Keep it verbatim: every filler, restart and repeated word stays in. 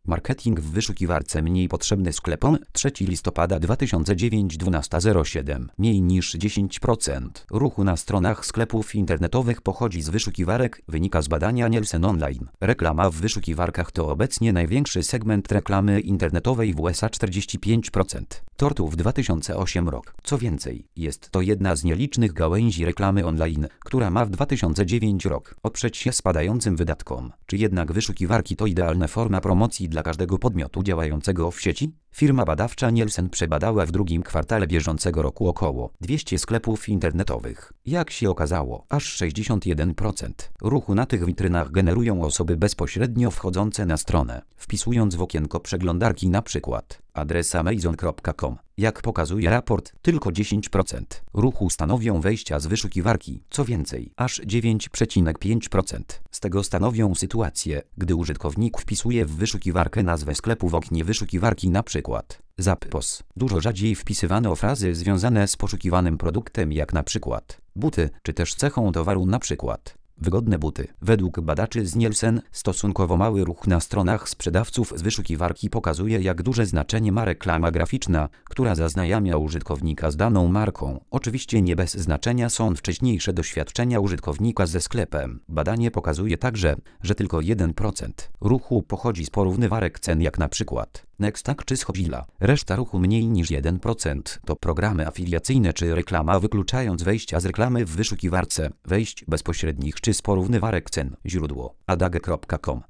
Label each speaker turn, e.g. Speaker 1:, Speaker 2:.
Speaker 1: Marketing w wyszukiwarce mniej potrzebny sklepom. trzeciego listopada dwa tysiące dziewięć, dwunasta zero siedem. Mniej niż dziesięć procent ruchu na stronach sklepów internetowych pochodzi z wyszukiwarek, wynika z badania Nielsen Online. Reklama w wyszukiwarkach to obecnie największy segment reklamy internetowej w U S A, czterdzieści pięć procent. Tortów dwa tysiące ósmy rok. Co więcej, jest to jedna z nielicznych gałęzi reklamy online, która ma w dwa tysiące dziewiąty rok oprzeć się spadającym wydatkom. Czy jednak wyszukiwarki to idealna forma promocji dla każdego podmiotu działającego w sieci? Firma badawcza Nielsen przebadała w drugim kwartale bieżącego roku około dwieście sklepów internetowych. Jak się okazało, aż sześćdziesiąt jeden procent ruchu na tych witrynach generują osoby bezpośrednio wchodzące na stronę, wpisując w okienko przeglądarki na przykład adres amazon kropka com. Jak pokazuje raport, tylko dziesięć procent ruchu stanowią wejścia z wyszukiwarki. Co więcej, aż dziewięć przecinek pięć procent z tego stanowią sytuacje, gdy użytkownik wpisuje w wyszukiwarkę nazwę sklepu w oknie wyszukiwarki, na przykład Zappos. Dużo rzadziej wpisywano frazy związane z poszukiwanym produktem, jak na przykład buty, czy też cechą towaru, na przykład wygodne buty. Według badaczy z Nielsen stosunkowo mały ruch na stronach sprzedawców z wyszukiwarki pokazuje, jak duże znaczenie ma reklama graficzna, która zaznajamia użytkownika z daną marką. Oczywiście nie bez znaczenia są wcześniejsze doświadczenia użytkownika ze sklepem. Badanie pokazuje także, że tylko jeden procent ruchu pochodzi z porównywarek cen, jak na przykład Nextag czy Schodzilla. Reszta ruchu, mniej niż jeden procent, to programy afiliacyjne czy reklama, wykluczając wejścia z reklamy w wyszukiwarce, wejść bezpośrednich czy z porównywarek cen. Źródło adage kropka com.